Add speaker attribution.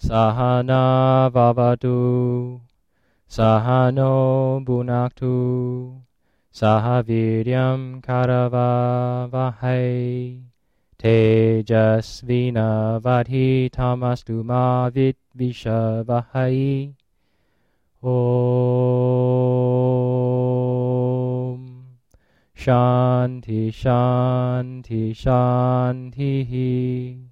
Speaker 1: Sahana Vavatu Sahano Bhunaktu Sahaviryam Karavavahai Tejasvina Vadhi Tamastu Ma Vidvishavahai. Om Shanti Shanti Shanti